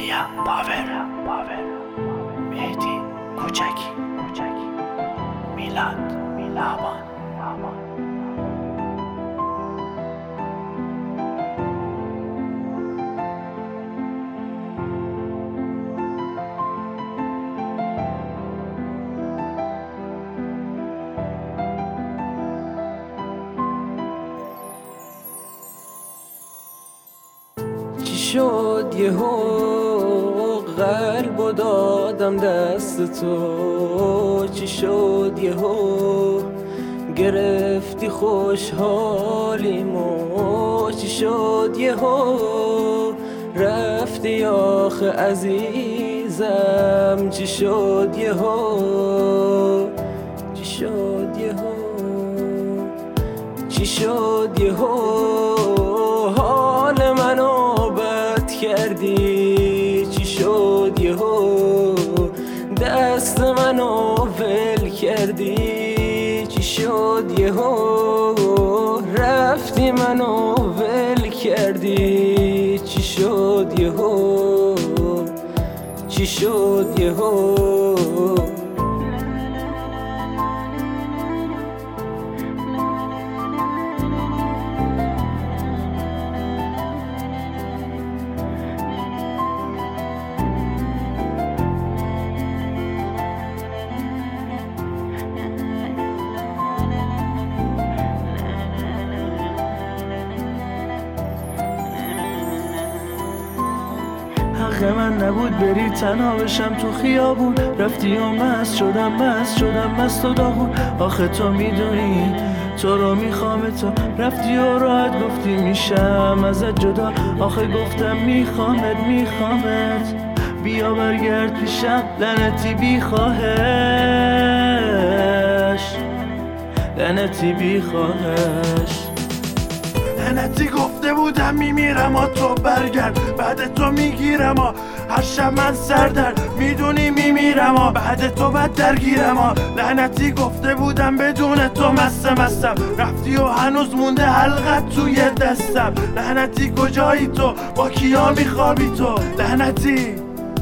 میا باور مهدی کوچکی میلاد لابان چی شد یهو قلبو دادم دست تو؟ چی شد یهو گرفتی خوشحالیمو؟ چی شد یهو رفتی آخه عزیزم؟ چی شد یهو چی شد یهو چی شد یهو حال منو بد کردی؟ چی شد یهو دست منو ول کردی؟ چی شد یهو رفتی منو ول کردی؟ چی شد یهو چی شد یهو حق من نبود بری تنها بشم تو خیابون، رفتی و مست شدم مست و داغون. آخه تو میدونی تو رو میخوام، تو رفتی و راحت گفتی میشم ازت جدا. آخه گفتم میخوامت بیا برگرد پیشم، لعنتی بیخواهش لعنتی گفته بودم میمیرم و تو برگرد، بعد تو میگیرم و هر شب من سردرد میدونی میمیرم و بعد تو بد درگیرم و لعنتی گفته بودم بدون تو مستم، رفتی و هنوز مونده حلقت توی دستم. لعنتی کجایی تو؟ با کیا میخوابی تو؟ لعنتی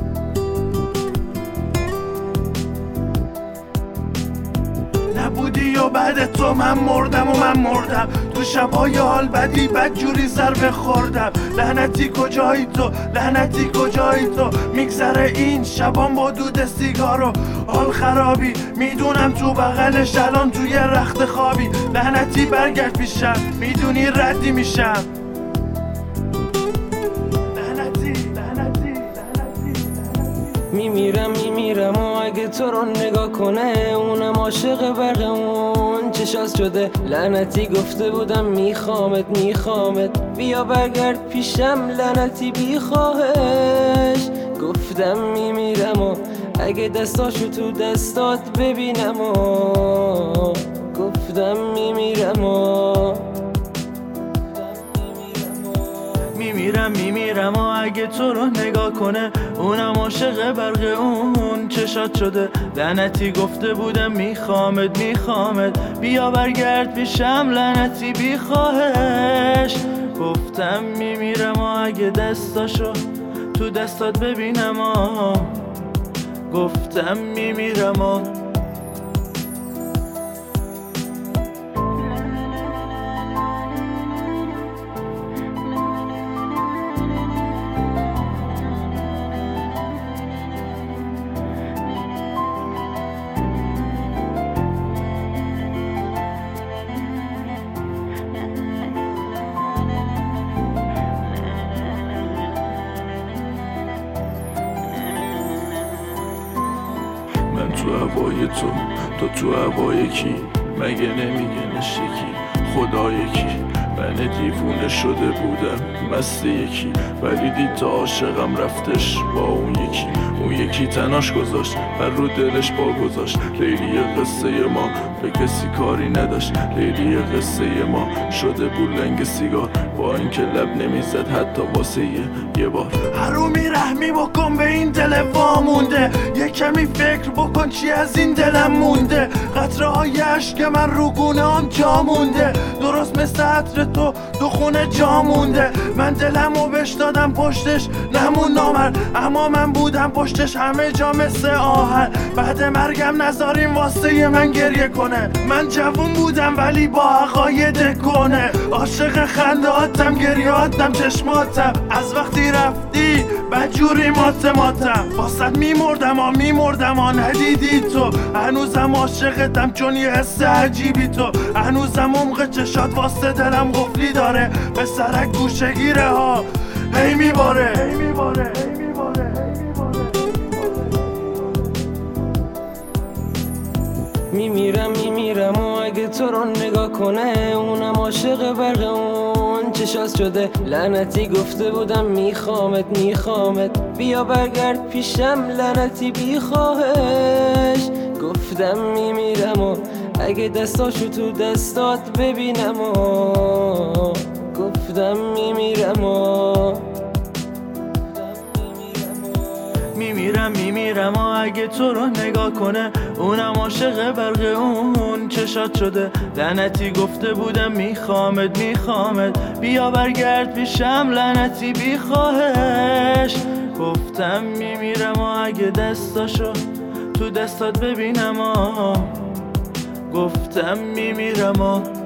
نبودی و بعد تو من مردم تو شبای حال بدی بدجوری ضربه خوردم. لعنتی کجایی تو؟ میگذره این شبان با دود سیگار و حال خرابی، میدونم تو بغلش الان توی رخت خوابی. لعنتی برگرد پیشم، میدونی ردی میشم. میمیرم و اگه تو رو نگاه کنه اونم عاشق برق اون چشاست شده. لعنتی گفته بودم میخوامت بیا برگرد پیشم، لعنتی بیخواهش. گفتم میمیرم و اگه دستاشو تو دستات ببینم و گفتم میمیرم و اگه تو رو نگاه کنه اونم عاشق برق اون چشات شده. لعنتی گفته بودم میخوامت بیا برگرد پیشم، لعنتی بیخواهش. گفتم میمیرم و اگه دستاشو تو دستات ببینم و گفتم میمیرم و من تو هوای تو هوای کی؟ مگه نمیگه نشکی خدا یکی؟ من دیوونه شده بودم مست یکی، ولی دید تا عاشقم رفتش با اون یکی. اون یکی تناش گذاشت بر رو دلش با گذاشت. لیلی قصه ما به کسی کاری نداشت. لیلی قصه ما شده بود لنگ سیگار، با اینکه لب نمیزد حتی واسه یه بار. حرومی رحمی بکن به این دل وامونده، یه کمی فکر بکن چی از این دلم مونده. قطره های عشق من رو گونه هم جا مونده، درست مثل عطر تو دو خونه جا مونده. من دلمو بهش دادم پشتش نمون نامرد، اما من بودم پشتش همه جا مثل آهن. بعد مرگم نذاریم واسه من گریه کنه. من جوون بودم ولی با عقاید کنه، عاشق خندهاتم گریهاتم چشماتم. از وقتی رفتی بدجوری ماتم، واسد میمردم ندیدی تو. هنوزم عاشقتم چون یه حس عجیبی تو. هنوزم عمق چشات واسه دلم قفلی داره، به سرک گوشه گیره ها هی میباره. میمیرم و اگه تو رو نگاه کنه اونم عاشق برق اون چشاست شده لعنتی. گفته بودم میخوامت بیا برگرد پیشم لعنتی بی خواهش. گفتم میمیرم و اگه دستاشو تو دستات ببینم و گفتم میمیرم و میمیرم و اگه تو رو نگاه کنه اونم عاشق برق اون چشات شده لعنتی. گفته بودم میخوامت بیا برگرد پیشم لعنتی بی خواهش. گفتم میمیرم و اگه دستاشو تو دستات ببینم گفتم میمیرم و